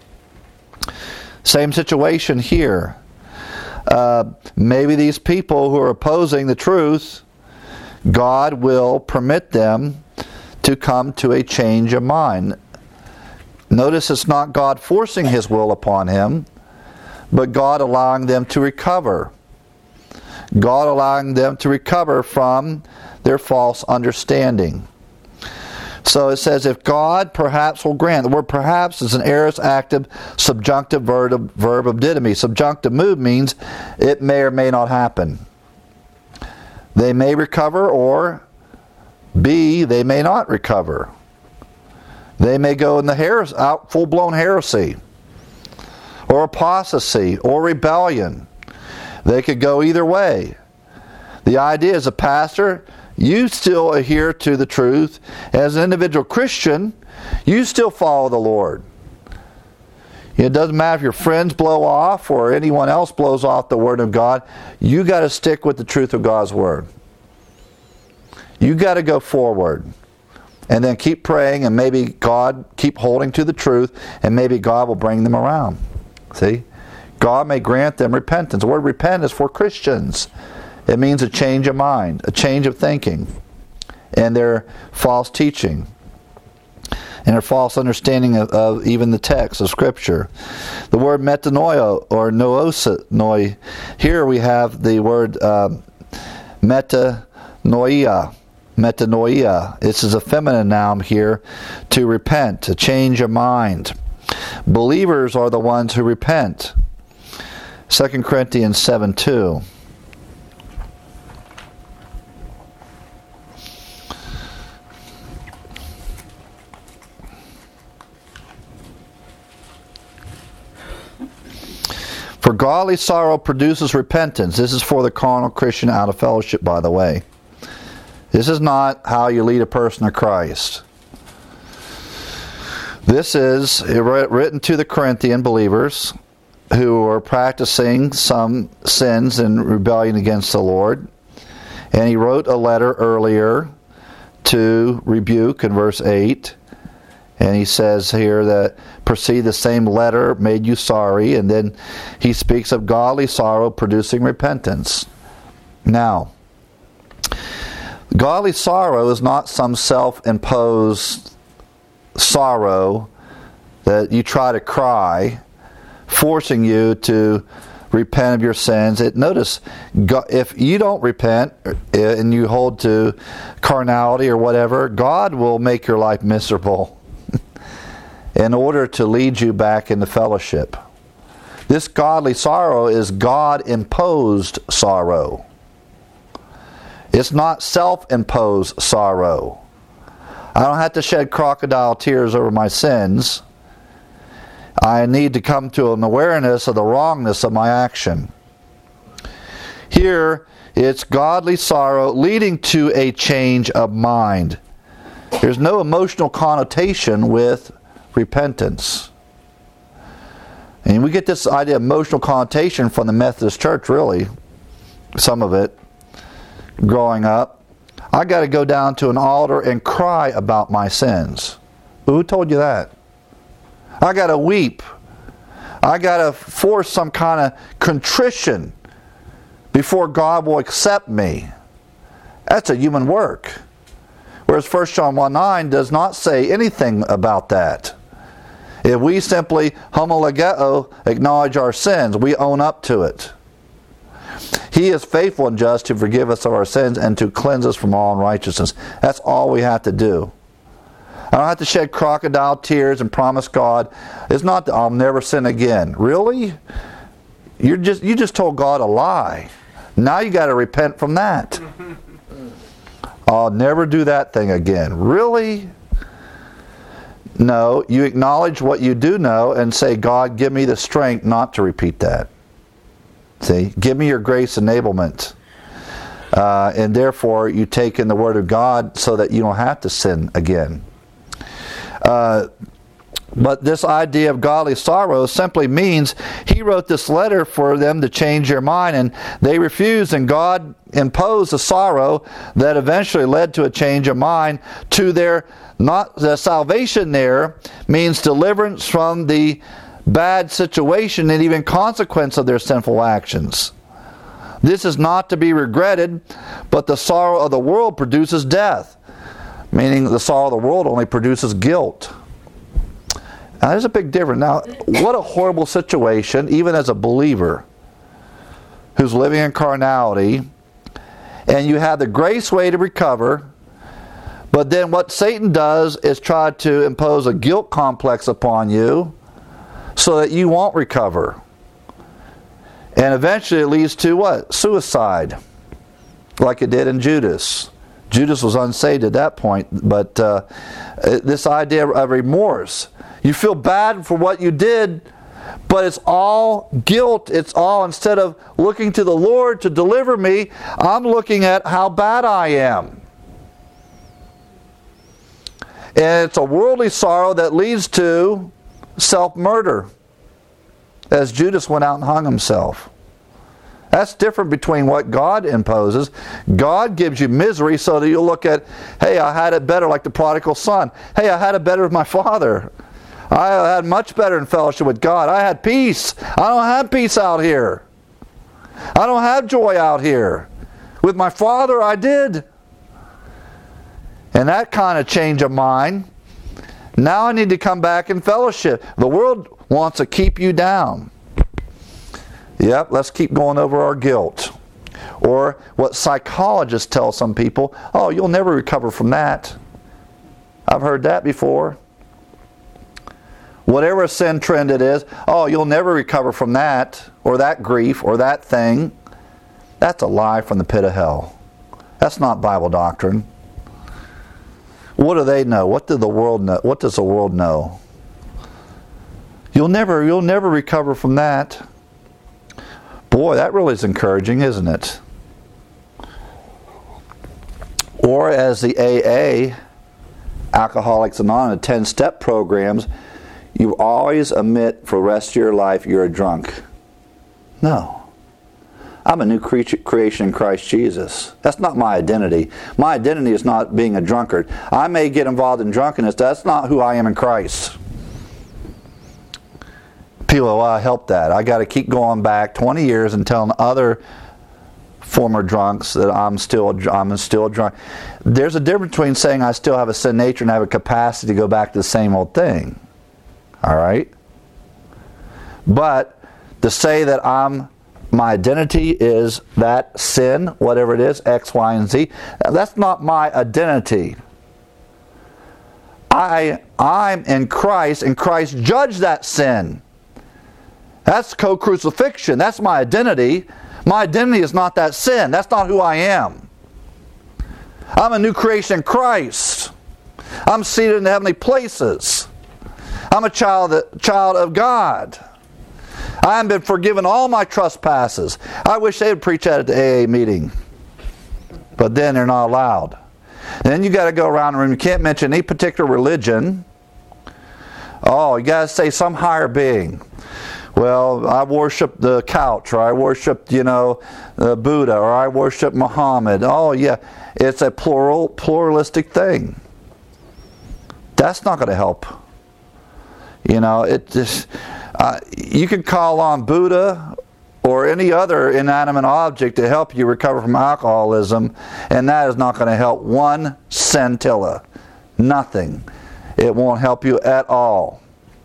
Same situation here. Uh, maybe these people who are opposing the truth, God will permit them to come to a change of mind. Notice it's not God forcing His will upon him, but God allowing them to recover. God allowing them to recover from their false understanding. So it says, if God perhaps will grant. The word perhaps is an aorist active subjunctive verb of, verb of didomy. Subjunctive mood means it may or may not happen. They may recover, or B, they may not recover. They may go in the heres- out full-blown heresy, or apostasy, or rebellion. They could go either way. The idea is, a pastor, you still adhere to the truth. As an individual Christian, you still follow the Lord. It doesn't matter if your friends blow off or anyone else blows off the Word of God. You got to stick with the truth of God's Word. You got to go forward. And then keep praying, and maybe God keep holding to the truth, and maybe God will bring them around. See? God may grant them repentance. The word repent is for Christians. It means a change of mind, a change of thinking, and their false teaching, and their false understanding of, of even the text of Scripture. The word metanoia, or noosoi, here we have the word uh, metanoia. Metanoia. This is a feminine noun here, to repent, to change of mind. Believers are the ones who repent. Second Corinthians seven two. For godly sorrow produces repentance. This is for the carnal Christian out of fellowship, by the way. This is not how you lead a person to Christ. This is written to the Corinthian believers who are practicing some sins and rebellion against the Lord. And he wrote a letter earlier to rebuke in verse eight. And he says here that, proceed, the same letter made you sorry. And then he speaks of godly sorrow producing repentance. Now, godly sorrow is not some self-imposed sorrow that you try to cry, forcing you to repent of your sins. It, notice, if you don't repent and you hold to carnality or whatever, God will make your life miserable. in order to lead you back into fellowship. This godly sorrow is God-imposed sorrow. It's not self-imposed sorrow. I don't have to shed crocodile tears over my sins. I need to come to an awareness of the wrongness of my action. Here, it's godly sorrow leading to a change of mind. There's no emotional connotation with repentance. And we get this idea of emotional connotation from the Methodist Church, really. Some of it. Growing up. I got to go down to an altar and cry about my sins. Who told you that? I got to weep. I got to force some kind of contrition before God will accept me. That's a human work. Whereas First John one nine does not say anything about that. If we simply homologeo, acknowledge our sins, we own up to it. He is faithful and just to forgive us of our sins and to cleanse us from all unrighteousness. That's all we have to do. I don't have to shed crocodile tears and promise God. It's not that I'll never sin again. Really? You're just you just told God a lie. Now you got to repent from that. I'll never do that thing again. Really? No, you acknowledge what you do know and say, God, give me the strength not to repeat that. See? Give me your grace enablement. Uh, and therefore, you take in the Word of God so that you don't have to sin again. Uh, but this idea of godly sorrow simply means he wrote this letter for them to change their mind, and they refused, and God imposed a sorrow that eventually led to a change of mind to their, not the salvation there means deliverance from the bad situation and even consequence of their sinful actions. This is not to be regretted, but the sorrow of the world produces death. Meaning the sorrow of the world only produces guilt. Now, there's a big difference. Now, what a horrible situation, even as a believer who's living in carnality, and you have the grace way to recover, but then what Satan does is try to impose a guilt complex upon you so that you won't recover. And eventually it leads to what? Suicide. Like it did in Judas. Judas was unsaved at that point, but uh, this idea of remorse. You feel bad for what you did, but it's all guilt. It's all, instead of looking to the Lord to deliver me, I'm looking at how bad I am. And it's a worldly sorrow that leads to self-murder, as Judas went out and hung himself. That's different between what God imposes. God gives you misery so that you'll look at, hey, I had it better, like the prodigal son. Hey, I had it better with my father. I had much better in fellowship with God. I had peace. I don't have peace out here. I don't have joy out here. With my father, I did. And that kind of change of mind, now I need to come back in fellowship. The world wants to keep you down. Yep, let's keep going over our guilt. Or what psychologists tell some people, oh, you'll never recover from that. I've heard that before. Whatever sin trend it is, oh, you'll never recover from that, or that grief, or that thing. That's a lie from the pit of hell. That's not Bible doctrine. What do they know? What do the world know? What does the world know? You'll never, you'll never recover from that. Boy, that really is encouraging, isn't it? Or as the A A, Alcoholics Anonymous, ten-step programs, you always admit for the rest of your life you're a drunk. No. I'm a new creature, creation in Christ Jesus. That's not my identity. My identity is not being a drunkard. I may get involved in drunkenness. That's not who I am in Christ. People, well, I help that. I got to keep going back twenty years and telling other former drunks that I'm still I'm still drunk. There's a difference between saying I still have a sin nature and have a capacity to go back to the same old thing. All right? But to say that I'm my identity is that sin, whatever it is, X, Y, and Z, that's not my identity. I, I'm in Christ, and Christ judged that sin. That's co-crucifixion. That's my identity. My identity is not that sin. That's not who I am. I'm a new creation in Christ. I'm seated in the heavenly places. I'm a child, child of God. I have been forgiven all my trespasses. I wish they would preach that at the A A meeting. But then they're not allowed. Then you got to go around the room. You can't mention any particular religion. Oh, you got to say some higher being. Well, I worship the couch, or I worship, you know, uh, Buddha, or I worship Muhammad. Oh, yeah, it's a plural, pluralistic thing. That's not going to help. You know, it just uh, you can call on Buddha or any other inanimate object to help you recover from alcoholism, and that is not going to help one scintilla. Nothing. It won't help you at all.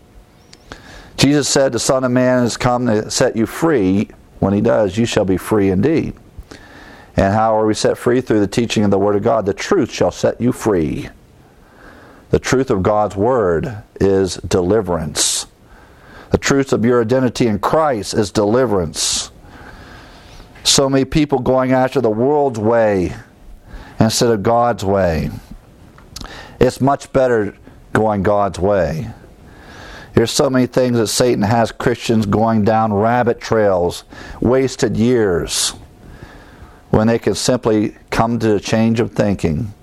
Jesus said, the Son of Man has come to set you free. When He does, you shall be free indeed. And how are we set free? Through the teaching of the Word of God. The truth shall set you free. The truth of God's Word is deliverance. The truth of your identity in Christ is deliverance. So many people going after the world's way instead of God's way. It's much better going God's way. There's so many things that Satan has Christians going down rabbit trails, wasted years, when they can simply come to a change of thinking.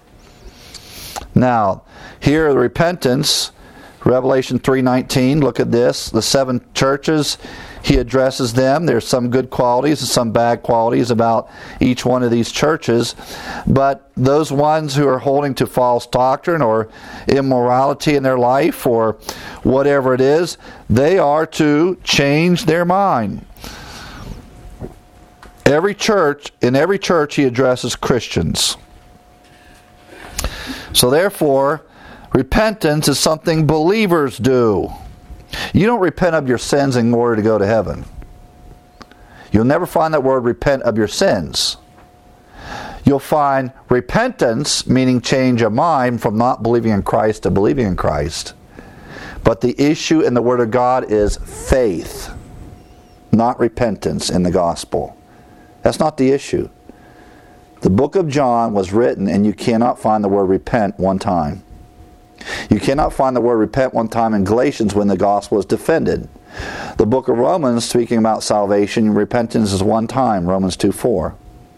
Now, here the repentance, Revelation three nineteen, look at this. The seven churches, he addresses them. There's some good qualities and some bad qualities about each one of these churches. But those ones who are holding to false doctrine or immorality in their life or whatever it is, they are to change their mind. Every church, in every church he addresses Christians. So therefore, repentance is something believers do. You don't repent of your sins in order to go to heaven. You'll never find that word repent of your sins. You'll find repentance, meaning change of mind from not believing in Christ to believing in Christ. But the issue in the Word of God is faith, not repentance in the gospel. That's not the issue. The book of John was written, and you cannot find the word repent one time. You cannot find the word repent one time in Galatians when the gospel is defended. The book of Romans, speaking about salvation, repentance is one time, Romans two four.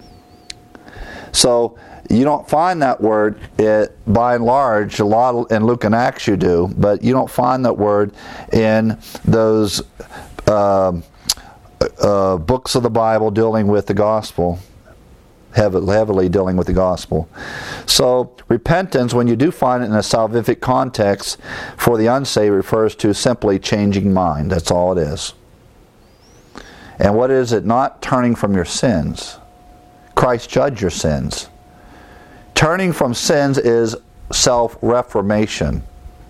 So you don't find that word, it, by and large, a lot in Luke and Acts you do, but you don't find that word in those uh, uh, books of the Bible dealing with the gospel. Heavily dealing with the gospel. So repentance, when you do find it in a salvific context for the unsaved, refers to simply changing mind. That's all it is. And what is it? Not turning from your sins. Christ judged your sins. Turning from sins is self-reformation.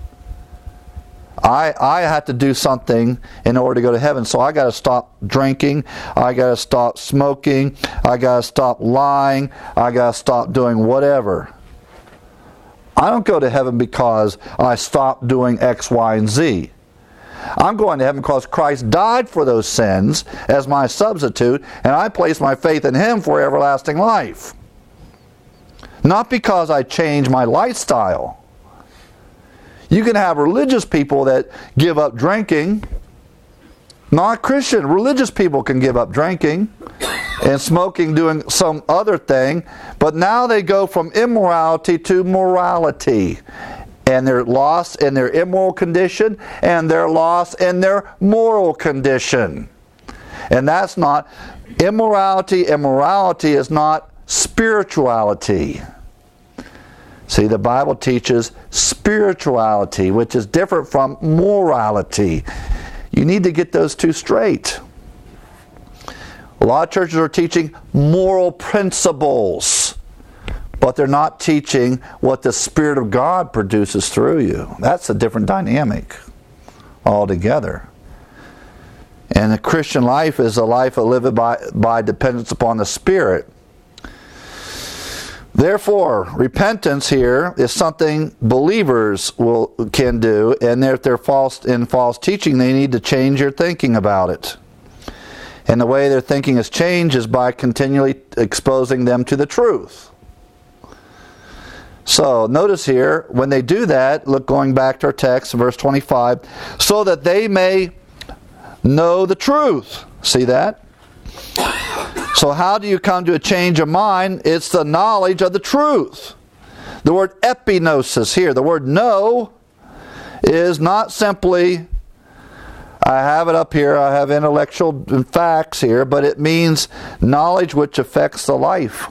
I, I have to do something in order to go to heaven. So I got to stop drinking. I got to stop smoking. I got to stop lying. I got to stop doing whatever. I don't go to heaven because I stopped doing X, Y, and Z. I'm going to heaven because Christ died for those sins as my substitute, and I place my faith in Him for everlasting life. Not because I changed my lifestyle. You can have religious people that give up drinking. Not Christian. Religious people can give up drinking and smoking, doing some other thing. But now they go from immorality to morality. And they're lost in their immoral condition, and they're lost in their moral condition. And that's not, immorality, immorality is not spirituality. See, the Bible teaches spirituality, which is different from morality. You need to get those two straight. A lot of churches are teaching moral principles, but they're not teaching what the Spirit of God produces through you. That's a different dynamic altogether. And the Christian life is a life of living by, by dependence upon the Spirit. Therefore, repentance here is something believers will can do, and if they're false in false teaching, they need to change their thinking about it. And the way their thinking is changed is by continually exposing them to the truth. So, notice here, when they do that, look, going back to our text, verse twenty-five, so that they may know the truth. See that? So how do you come to a change of mind? It's the knowledge of the truth. The word epignosis here, the word know, is not simply, I have it up here, I have intellectual facts here, but it means knowledge which affects the life.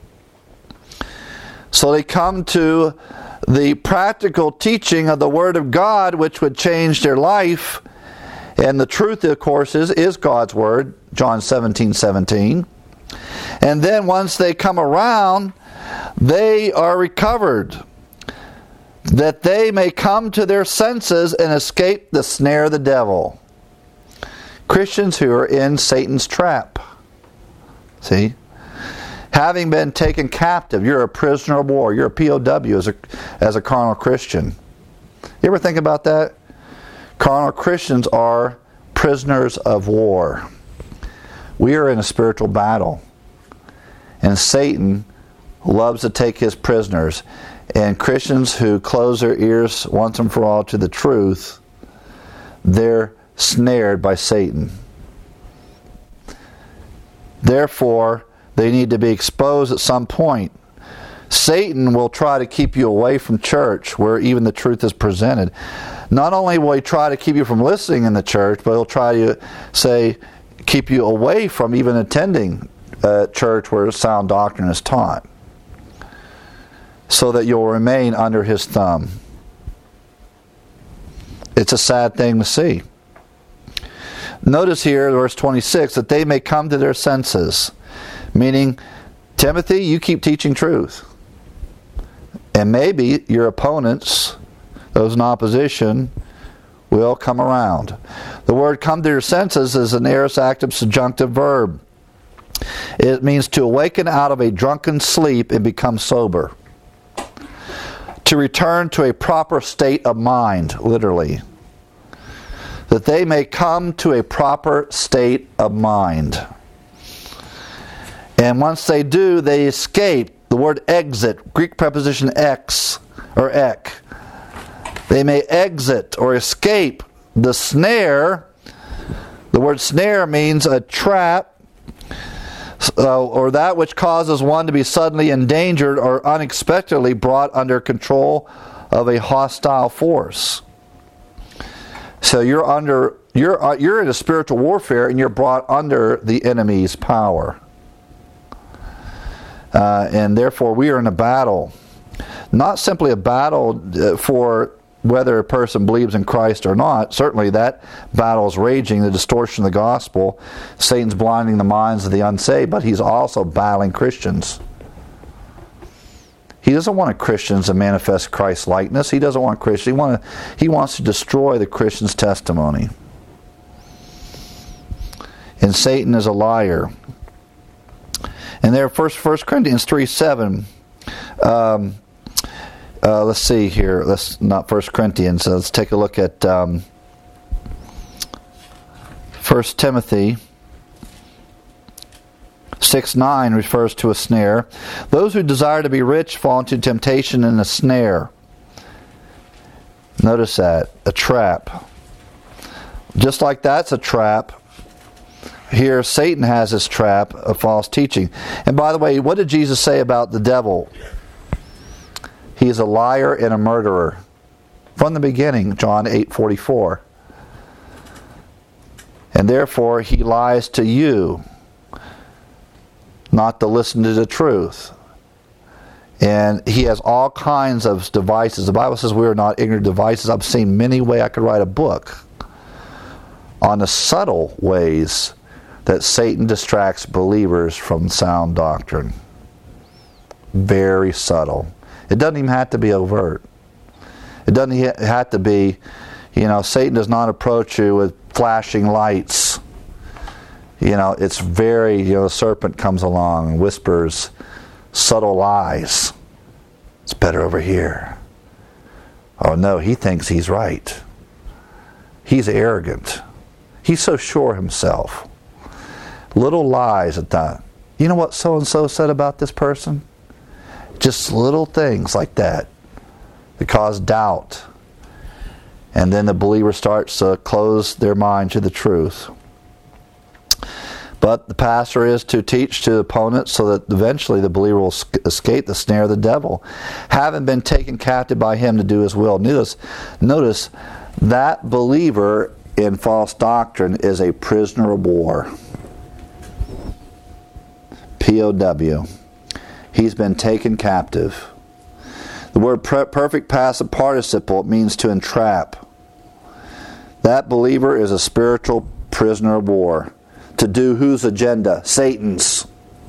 So they come to the practical teaching of the Word of God, which would change their life. And the truth, of course, is, is God's Word, John seventeen seventeen. And then once they come around, they are recovered, that they may come to their senses and escape the snare of the devil. Christians who are in Satan's trap. See? Having been taken captive, you're a prisoner of war. You're a P O W as a, as a carnal Christian. You ever think about that? Carnal Christians are prisoners of war. We are in a spiritual battle. And Satan loves to take his prisoners. And Christians who close their ears once and for all to the truth, they're snared by Satan. Therefore, they need to be exposed at some point. Satan will try to keep you away from church where even the truth is presented. Not only will he try to keep you from listening in the church, but he'll try to say, keep you away from even attending a church where sound doctrine is taught, so that you'll remain under his thumb. It's a sad thing to see. Notice here, verse twenty-six, that they may come to their senses. Meaning, Timothy, you keep teaching truth. And maybe your opponents, those in opposition, will come around. The word come to your senses is an aorist active subjunctive verb. It means to awaken out of a drunken sleep and become sober. To return to a proper state of mind, literally. That they may come to a proper state of mind. And once they do, they escape. The word exit, Greek preposition ex, or ek. They may exit or escape the snare. The word snare means a trap, uh, or that which causes one to be suddenly endangered or unexpectedly brought under control of a hostile force. So you're under, you're uh, you're in a spiritual warfare, and you're brought under the enemy's power. Uh, and therefore we are in a battle. Not simply a battle for whether a person believes in Christ or not. Certainly that battle is raging, the distortion of the gospel. Satan's blinding the minds of the unsaved, but he's also battling Christians. He doesn't want Christians to manifest Christ's likeness. He doesn't want Christians. He, want to, he wants to destroy the Christian's testimony. And Satan is a liar. And there, First Corinthians three seven. Um, uh, let's see here. Let's not First Corinthians. Uh, let's take a look at um, First Timothy six nine refers to a snare. Those who desire to be rich fall into temptation and a snare. Notice that, a trap. Just like that's a trap. Here, Satan has his trap of false teaching. And by the way, what did Jesus say about the devil? He is a liar and a murderer. From the beginning, John eight forty-four. And therefore, he lies to you, not to listen to the truth. And he has all kinds of devices. The Bible says we are not ignorant devices. I've seen many ways I could write a book on the subtle ways that Satan distracts believers from sound doctrine. Very subtle. It doesn't even have to be overt. It doesn't have to be, you know, Satan does not approach you with flashing lights. You know, it's very, you know, the serpent comes along and whispers subtle lies. It's better over here. Oh no, he thinks he's right. He's arrogant. He's so sure of himself. Little lies at that. You know what so-and-so said about this person? Just little things like that that cause doubt. And then the believer starts to close their mind to the truth. But the pastor is to teach to opponents so that eventually the believer will escape the snare of the devil, having been taken captive by him to do his will. Notice, notice that believer in false doctrine is a prisoner of war. P O W. He's been taken captive. The word perfect passive participle, it means to entrap. That believer is a spiritual prisoner of war. To do whose agenda? Satan's.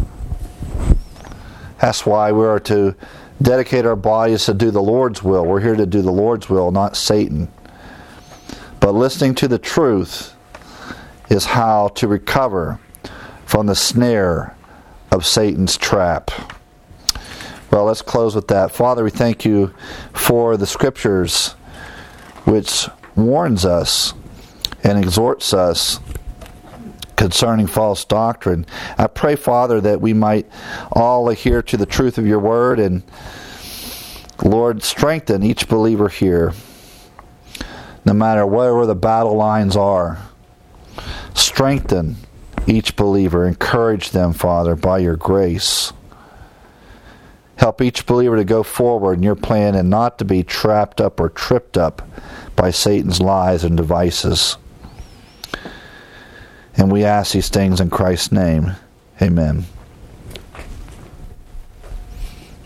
That's why we are to dedicate our bodies to do the Lord's will. We're here to do the Lord's will, not Satan. But listening to the truth is how to recover from the snare of Satan's trap. Well, let's close with that. Father, we thank you for the Scriptures which warns us and exhorts us concerning false doctrine. I pray, Father, that we might all adhere to the truth of your word, and Lord, strengthen each believer here, no matter where the battle lines are. Strengthen each believer. Encourage them, Father, by your grace. Help each believer to go forward in your plan and not to be trapped up or tripped up by Satan's lies and devices. And we ask these things in Christ's name. Amen.